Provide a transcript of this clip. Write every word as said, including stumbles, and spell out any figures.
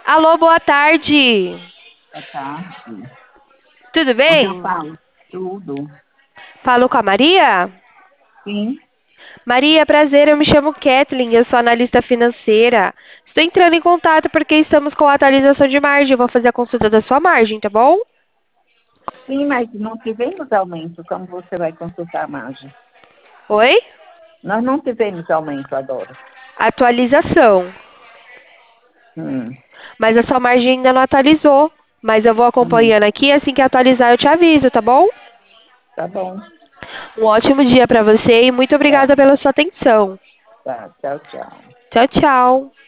Alô, boa tarde. Boa tarde. Tudo Onde eu bem? falo? Tudo. Falo com a Maria? Sim, Maria, prazer, eu me chamo Kathleen, eu sou analista financeira. Estou entrando em contato porque estamos com a atualização de margem. Eu vou fazer a consulta da sua margem, tá bom? sim, mas não tivemos aumento. Como você vai consultar a margem? Oi? Nós não tivemos aumento agora. Atualização. Hum, Mas a sua margem ainda não atualizou. Mas eu vou hum, acompanhando aqui, assim que atualizar eu te aviso, tá bom? tá bom. Um ótimo dia para você e muito Tá, obrigada pela sua atenção. tá. Tchau, tchau. Tchau, tchau.